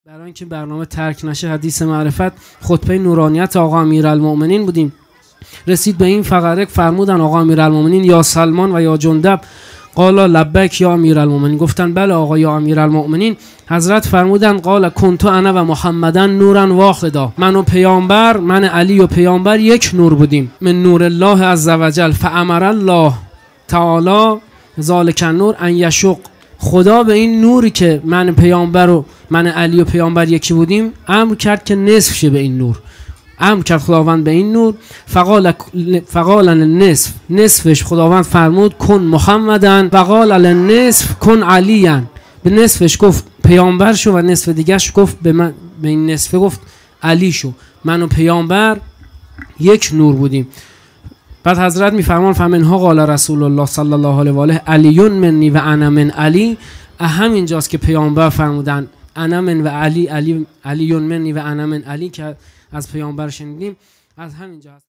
برای اینکه برنامه ترک نشه حدیث معرفت خطبه نورانیت آقا امیرالمؤمنین بودیم. رسید به این فقره فرمودن آقا امیرالمؤمنین یا سلمان و یا جندب قال لبیک یا امیرالمؤمنین. گفتن بله آقا یا امیرالمؤمنین. حضرت فرمودن قال کنت انا و محمدن نورا واحدا، من و پیامبر، من علی و پیامبر یک نور بودیم. من نور الله عز وجل فامر الله تعالی ذالک النور ان یشق. خدا به این نوری که من پیامبر و من علی و پیامبر یکی بودیم امر کرد که نصف شه به این نور. امر کرد خداوند به این نور. فقال النصف، نصفش خداوند فرمود کن محمدن. فقال النصف کن علیان، به نصفش گفت پیامبر شو و نصف دیگرش گفت به این نصف گفت علی شو. من و پیامبر یک نور بودیم. بعد حضرت میفرمان فمنها قال رسول الله صلی الله علیه و آله علی منی و انا من علی. همینجاست که پیامبر فرمودن انا من و علی، علی منی و انا من علی که از پیامبر شنیدیم. از همینجا